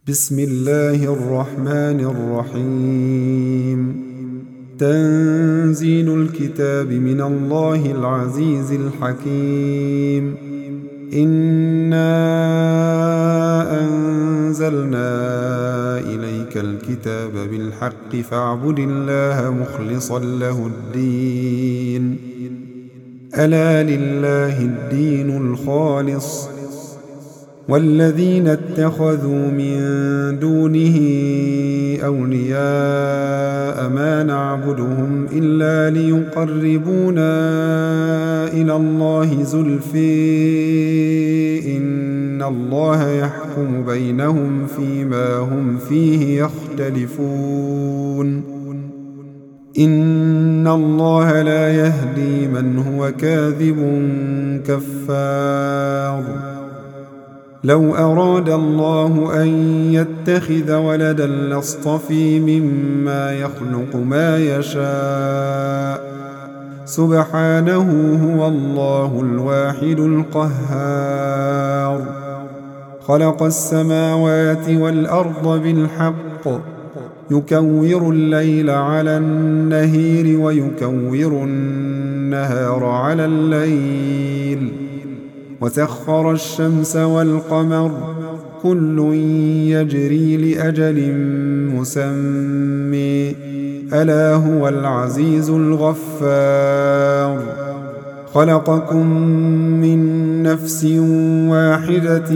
بسم الله الرحمن الرحيم. تنزيل الكتاب من الله العزيز الحكيم. إنا أنزلنا إليك الكتاب بالحق فاعبد الله مخلصا له الدين. ألا لله الدين الخالص والذين اتخذوا من دونه أولياء ما نعبدهم إلا ليقربونا إلى الله زلفى إن الله يحكم بينهم فيما هم فيه يختلفون. إن الله لا يهدي من هو كاذب كفار. لو أراد الله أن يتخذ ولدا لاصطفى مما يخلق ما يشاء سبحانه هو الله الواحد القهار. خلق السماوات والأرض بالحق يكور الليل على النهار ويكور النهار على الليل وسخر الشمس والقمر كل يجري لأجل مسمى ألا هو العزيز الغفار. خلقكم من نفس واحدة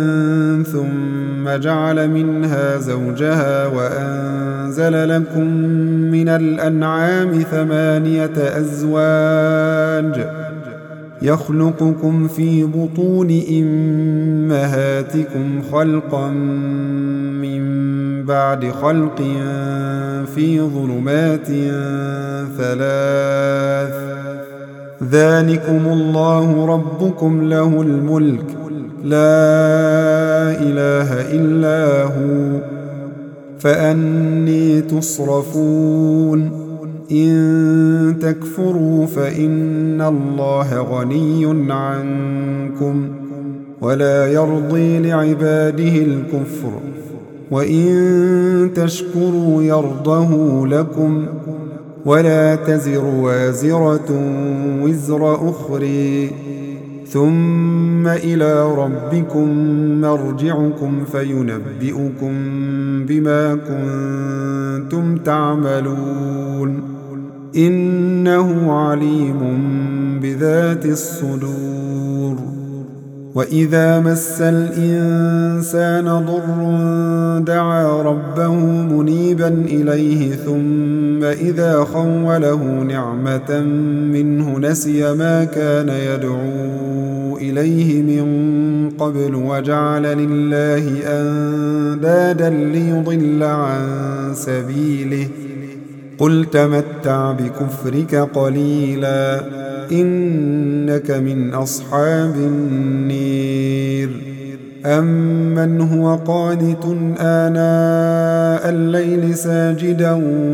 ثم جعل منها زوجها وأنزل لكم من الأنعام 8 أزواج يخلقكم في بطون أمهاتكم خلقا من بعد خلق في ظلمات 3 ذلكم الله ربكم له الملك لا إله إلا هو فأني تصرفون. إن تكفروا فإن الله غني عنكم ولا يرضي لعباده الكفر وإن تشكروا يرضه لكم ولا تزر وازرة وزر أخرى ثم إلى ربكم مرجعكم فينبئكم بما كنتم تعملون إنه عليم بذات الصدور. وإذا مس الإنسان ضر دعا ربه منيبا إليه ثم إذا خوله نعمة منه نسي ما كان يدعو إليه من قبل وجعل لله أندادا ليضل عن سبيله قل تمتع بكفرك قليلا إنك من أصحاب النير. أمن هو قانت آناء الليل ساجدا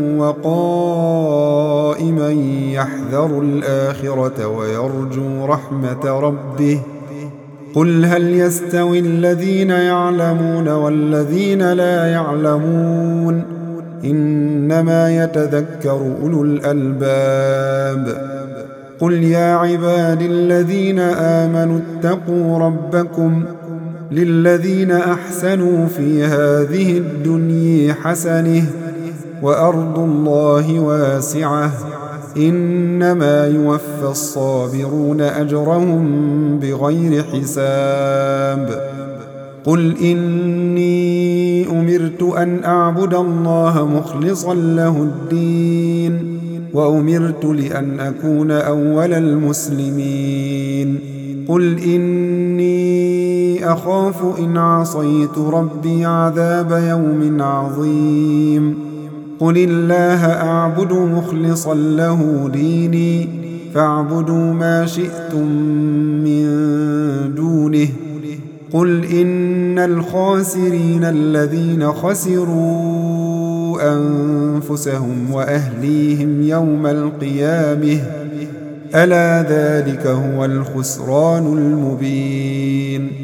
وقائما يحذر الآخرة ويرجو رحمة ربه قل هل يستوي الذين يعلمون والذين لا يعلمون إنما يتذكر أولو الألباب. قل يا عبادي الذين آمنوا اتقوا ربكم للذين أحسنوا في هذه الدنيا حسنة وأرض الله واسعة إنما يوفى الصابرون أجرهم بغير حساب. قل إني أمرت أن أعبد الله مخلصا له الدين وأمرت لأن أكون أول المسلمين. قل إني أخاف إن عصيت ربي عذاب يوم عظيم. قل الله أعبد مخلصا له ديني فاعبدوا ما شئتم من دونه. قل إن الخاسرين الذين خسروا أنفسهم وأهليهم يوم القيامة ألا ذلك هو الخسران المبين.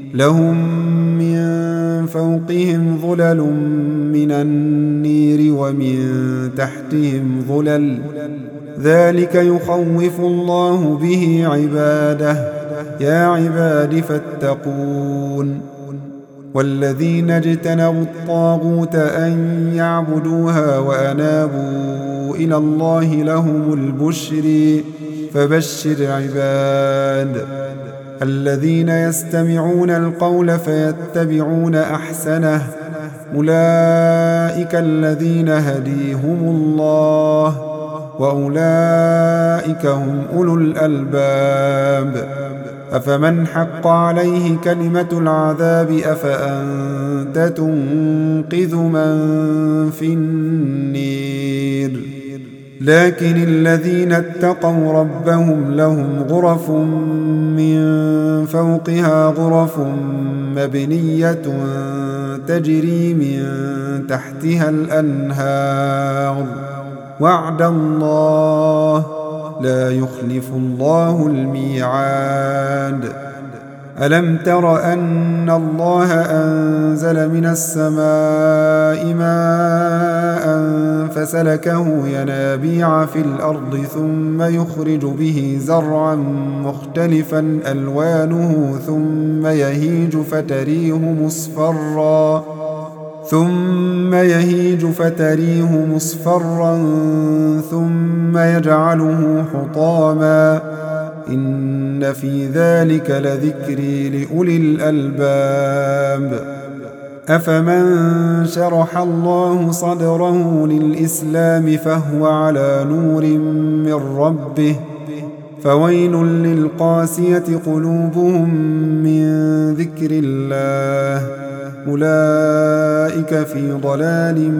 لهم من فوقهم ظلل من النير ومن تحتهم ظلل ذلك يخوف الله به عباده يا عباد فاتقون والذين اجتنبوا الطاغوت أن يعبدوها وأنابوا إلى الله لهم البشر فبشر عباد الذين يستمعون القول فيتبعون أحسنه أولئك الذين هديهم الله وأولئك هم أولو الألباب أفمن حق عليه كلمة العذاب أفأنت تنقذ من في النير لكن الذين اتقوا ربهم لهم غرف من فوقها غرف مبنية تجري من تحتها الأنهار وعد الله لا يخلف الله الميعاد ألم تر أن الله أنزل من السماء ماء فسلكه ينابيع في الأرض ثم يخرج به زرعا مختلفا ألوانه ثم يهيج فتريه مصفرا ثم يجعله حطاما إن في ذلك لذكري لأولي الألباب أفمن شرح الله صدره للإسلام فهو على نور من ربه فويل للقاسية قلوبهم من ذكر الله أولئك في ضلال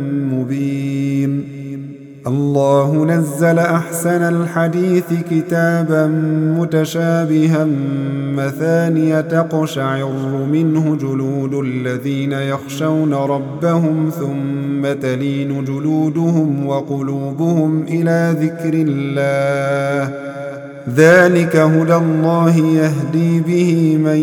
مبين الله نزل أحسن الحديث كتابا متشابها مثانية تقشعر منه جلود الذين يخشون ربهم ثم تلين جلودهم وقلوبهم إلى ذكر الله ذلك هدى الله يهدي به من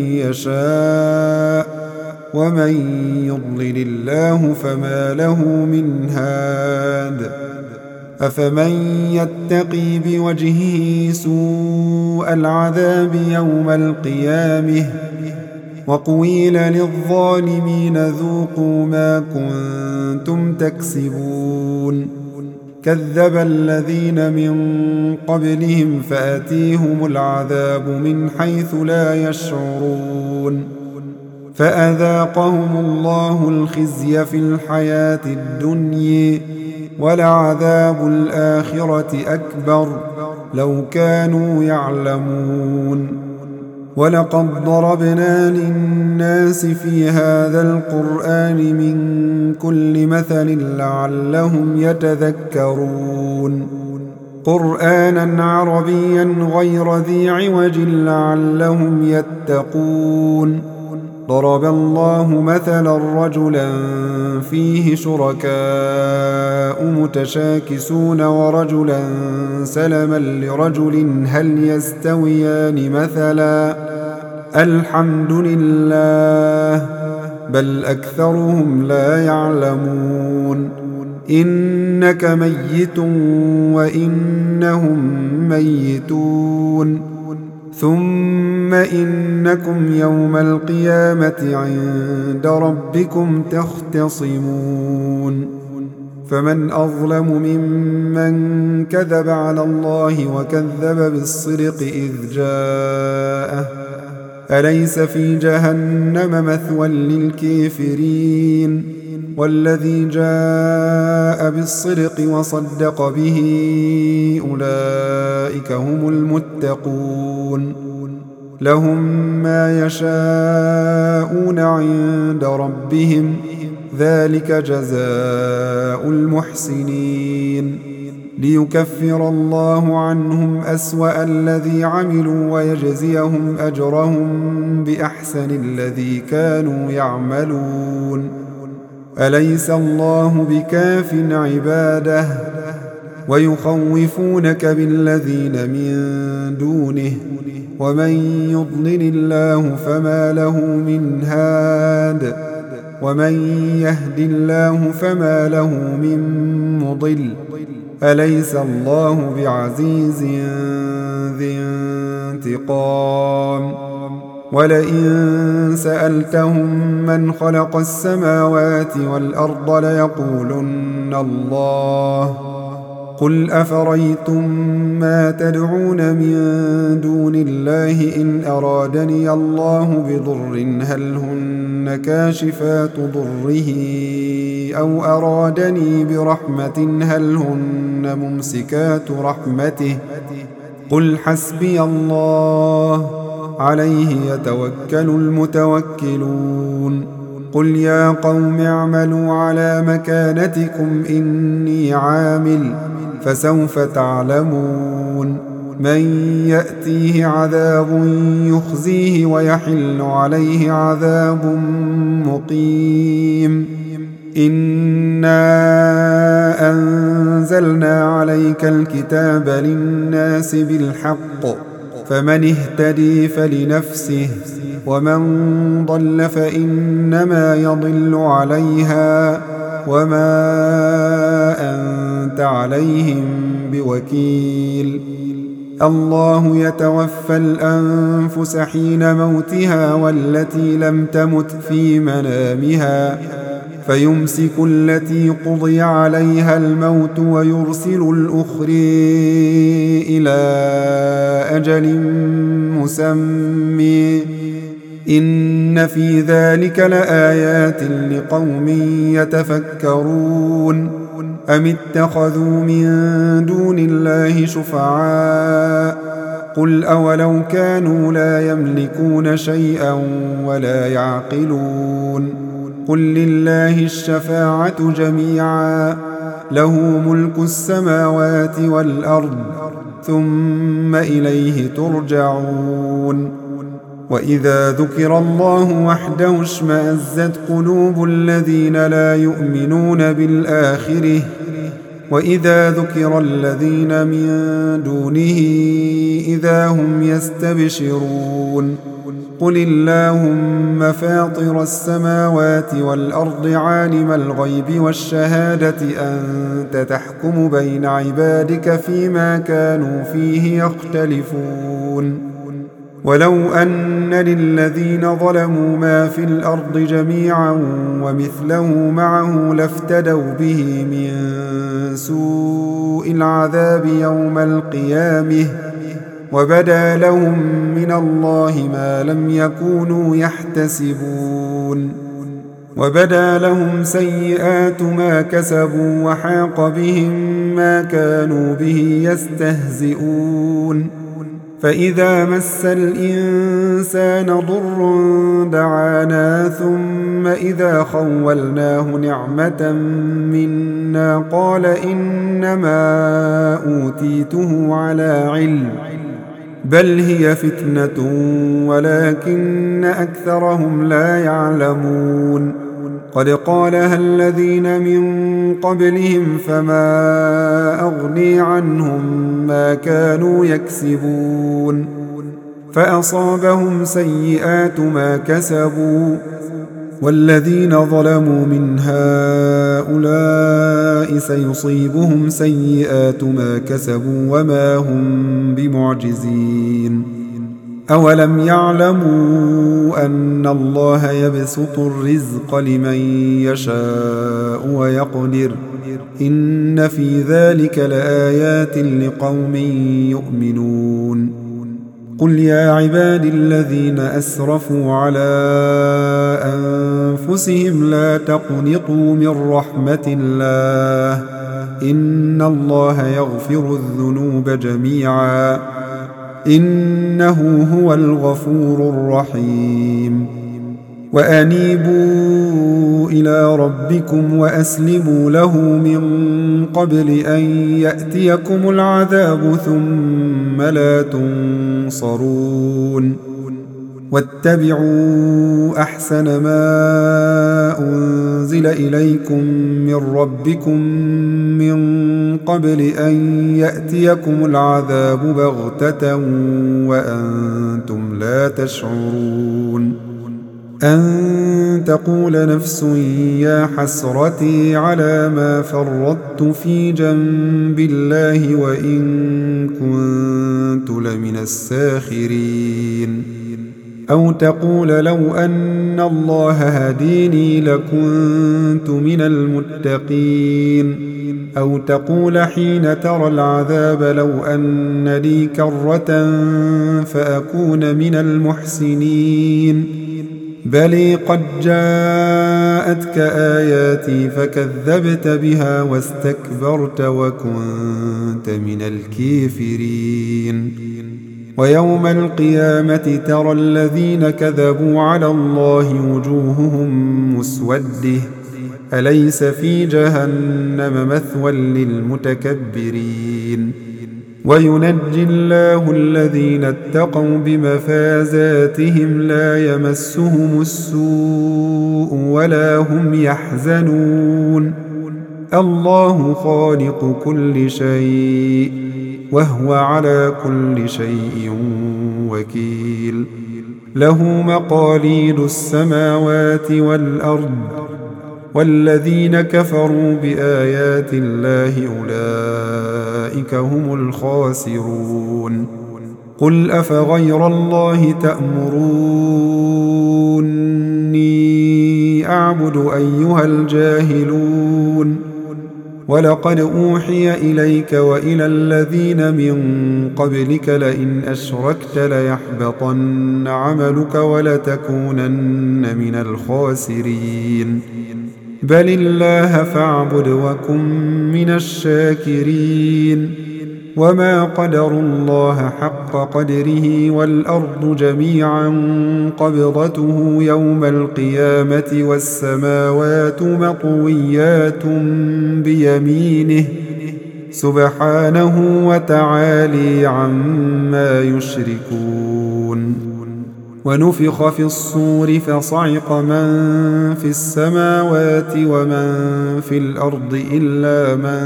يشاء ومن يضلل الله فما له من هاد أفمن يتقي بوجهه سوء العذاب يوم القيامة وقيل للظالمين ذوقوا ما كنتم تكسبون كذب الذين من قبلهم فأتيهم العذاب من حيث لا يشعرون فأذاقهم الله الخزي في الحياة الدنيا ولعذاب الآخرة أكبر لو كانوا يعلمون ولقد ضربنا للناس في هذا القرآن من كل مثل لعلهم يتذكرون قرآنا عربيا غير ذي عوج لعلهم يتقون ضرب الله مثلا رجلا فيه شركاء متشاكسون ورجلا سلما لرجل هل يستويان مثلا الحمد لله بل أكثرهم لا يعلمون إنك ميت وإنهم ميتون ثم إنكم يوم القيامة عند ربكم تختصمون فمن أظلم ممن كذب على الله وكذب بالصدق إذ جاءه أليس في جهنم مثوى للكافرين والذي جاء بالصدق وصدق به أولئك هم المتقون لهم ما يشاءون عند ربهم ذلك جزاء المحسنين ليكفر الله عنهم أسوأ الذي عملوا ويجزيهم أجرهم بأحسن الذي كانوا يعملون أليس الله بكاف عباده ويخوفونك بالذين من دونه ومن يضلل الله فما له من هاد ومن يهد الله فما له من مضل أليس الله بعزيز ذي انتقام ولئن سألتهم من خلق السماوات والأرض ليقولن الله قل أفريتم ما تدعون من دون الله إن أرادني الله بضر هل هن كاشفات ضره أو أرادني برحمة هل هن ممسكات رحمته قل حسبي الله عليه يتوكل المتوكلون قل يا قوم اعملوا على مكانتكم إني عامل فسوف تعلمون من يأتيه عذاب يخزيه ويحل عليه عذاب مقيم إنا أنزلنا عليك الكتاب للناس بالحق فمن اهتدي فلنفسه ومن ضل فإنما يضل عليها وما أنت عليهم بوكيل الله يتوفى الأنفس حين موتها والتي لم تمت في منامها فيمسك التي قضي عليها الموت ويرسل الأخرى إلى أجل مسمى إن في ذلك لآيات لقوم يتفكرون أم اتخذوا من دون الله شفعاء قل أولو كانوا لا يملكون شيئا ولا يعقلون قل لله الشفاعة جميعا له ملك السماوات والأرض ثم إليه ترجعون وإذا ذكر الله وحده اشمأزت قلوب الذين لا يؤمنون بالآخرة وإذا ذكر الذين من دونه إذا هم يستبشرون قل اللهم فاطر السماوات والأرض عالم الغيب والشهادة أنت تحكم بين عبادك فيما كانوا فيه يختلفون ولو أن للذين ظلموا ما في الأرض جميعا ومثله معه لافتدوا به من سوء العذاب يوم القيامة وبدا لهم من الله ما لم يكونوا يحتسبون وبدا لهم سيئات ما كسبوا وحاق بهم ما كانوا به يستهزئون فإذا مس الإنسان ضر دعانا ثم إذا خولناه نعمة منا قال إنما أوتيته على علم بل هي فتنة ولكن أكثرهم لا يعلمون قد قالها الذين من قبلهم فما أغني عنهم ما كانوا يكسبون فأصابهم سيئات ما كسبوا والذين ظلموا من هؤلاء سيصيبهم سيئات ما كسبوا وما هم بمعجزين أولم يعلموا أن الله يبسط الرزق لمن يشاء ويقدر إن في ذلك لآيات لقوم يؤمنون قل يا عبادي الذين أسرفوا على أنفسهم لا تقنطوا من رحمة الله إن الله يغفر الذنوب جميعا إنه هو الغفور الرحيم وأنيبوا إلى ربكم وأسلموا له من قبل أن يأتيكم العذاب ثم لا تنصرون واتبعوا أحسن ما أنزل أنزل إليكم من ربكم من قبل أن يأتيكم العذاب بغتة وأنتم لا تشعرون أن تقول نفس يا حسرتي على ما فرطت في جنب الله وإن كنت لمن الساخرين أو تقول لو أن الله هديني لكنت من المتقين أو تقول حين ترى العذاب لو أن لي كرة فأكون من المحسنين بل قد جاءتك آياتي فكذبت بها واستكبرت وكنت من الكافرين ويوم القيامة ترى الذين كذبوا على الله وجوههم مسودة أليس في جهنم مثوى للمتكبرين وينجي الله الذين اتقوا بمفازاتهم لا يمسهم السوء ولا هم يحزنون الله خالق كل شيء وهو على كل شيء وكيل له مقاليد السماوات والأرض والذين كفروا بآيات الله أولئك هم الخاسرون قل أفغير الله تأمروني أعبد أيها الجاهلون ولقد أوحي إليك وإلى الذين من قبلك لئن أشركت ليحبطن عملك ولتكونن من الخاسرين بل الله فاعبد وكن من الشاكرين وما قدروا الله حق قدره والأرض جميعا قبضته يوم القيامة والسماوات مطويات بيمينه سبحانه وتعالي عما يشركون ونفخ في الصور فصعق من في السماوات ومن في الأرض إلا من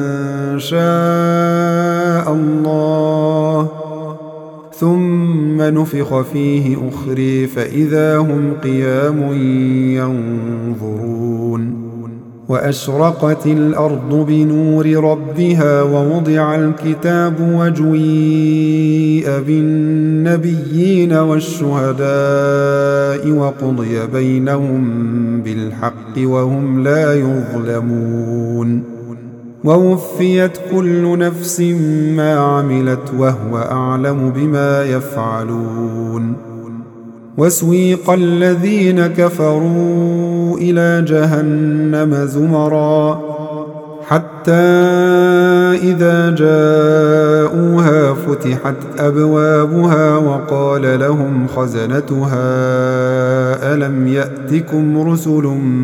شاء الله ثم نفخ فيه أخرى فإذا هم قيام ينظرون وأشرقت الأرض بنور ربها ووضع الكتاب وجيء بالنبيين والشهداء وقضي بينهم بالحق وهم لا يظلمون ووفيت كل نفس ما عملت وهو أعلم بما يفعلون وسويق الذين كفروا إلى جهنم زمرا حتى إذا جاءوها فتحت أبوابها وقال لهم خزنتها ألم يأتكم رسل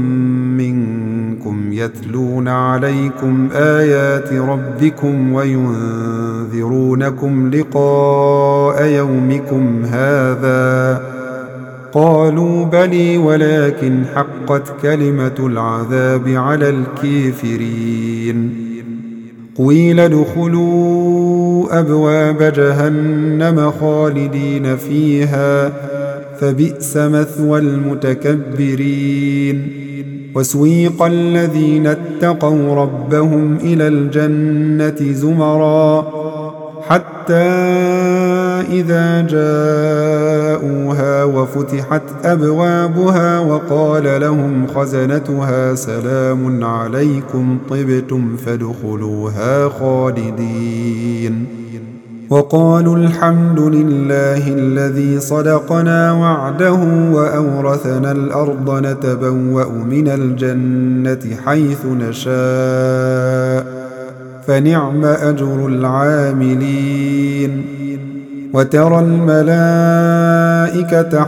منكم يتلون عليكم آيات ربكم وينذرونكم لقاء يومكم هذا قالوا بلي ولكن حقت كلمة العذاب على الكافرين قيل ادخلوا أبواب جهنم خالدين فيها فبئس مثوى المتكبرين وسويق الذين اتقوا ربهم إلى الجنة زمرا حتى إذا جاءوها وفتحت أبوابها وقال لهم خزنتها سلام عليكم طبتم فادخلوها خالدين وقالوا الحمد لله الذي صدقنا وعده وأورثنا الأرض نتبوأ من الجنة حيث نشاء فنعم أجر العاملين وترى الملائكة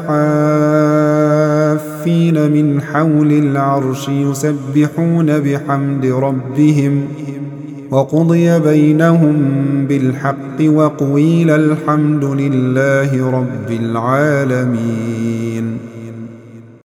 حافين من حول العرش يسبحون بحمد ربهم وقضي بينهم بالحق وقيل الحمد لله رب العالمين